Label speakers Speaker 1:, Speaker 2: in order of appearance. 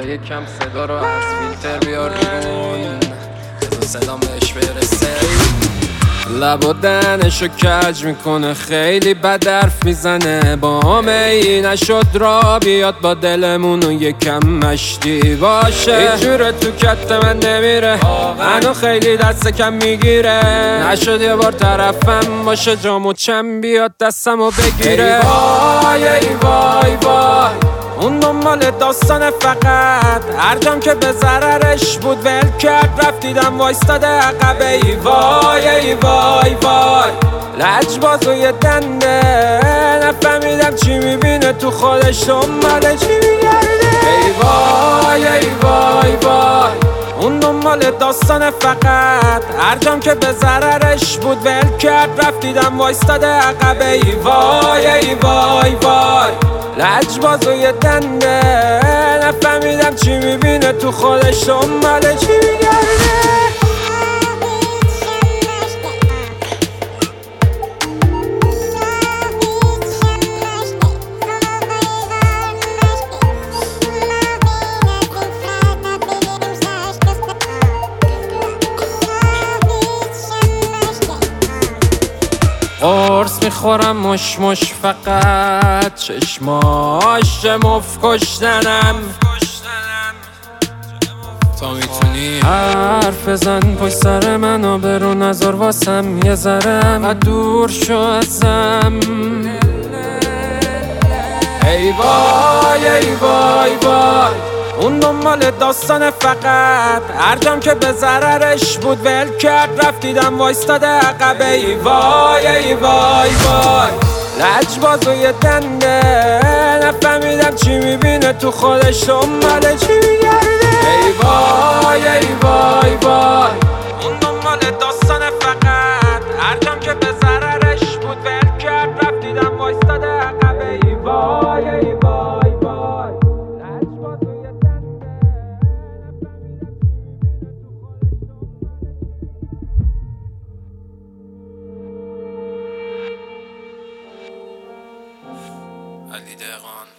Speaker 1: یکم صدا رو از فیلتر بیار بیرون بذار صدام بهش برسه. لب و دهنشو کج میکنه، خیلی بد حرف میزنه، با همه ای نشد را بیاد با دلمونو یکم مشتی باشه. هیچ جوره تو کت من نمیره، منو خیلی دست کم میگیره، نشد یه بار طرفم باشه جامو چم بیاد دستمو بگیره. ای وای ای وای وای اون دنبال داستان فقط، هر جام که به ضررش بود ول کرد، رفت دیدم وایستاده عقبه. ای وای ای وای وای لجبازوی دنده، نفهمیدم چی میبینه تو خودش، دنبال چی میگرده. ای وای ای وای وای اون دنبال داستان فقط، هر جام که به ضررش بود ول کرد، رفت دیدم وایستاده عقبه. ای وای ای وای وای لجبازوی دنده، نفهمیدم چی میبینه تو خودش، دنبال چی میگرده. قرص میخورم مش مش فقط، چشماش مف کشتنم. تا میتونی حرف بزن پشت سر منو، برو نظر واسم یه ذره و دور شو ازم. ای وای ای وای وای اون دنبال داستان فقط، هر جام که به ضررش بود ول کرد، رفت دیدم وایستاده عقبه. ای وای ای وای وای لجبازوی دنده، نفهمیدم چی میبینه تو خودش، دنبال چی میگرده. ای وای ای وای وای اون دنبال داستان فقط، هر جام که به ضررش بود ول کرد، رفت دیدم وایستاده عقبه. ای وای ای وای وای لجبازوی دنده، علی دهقان.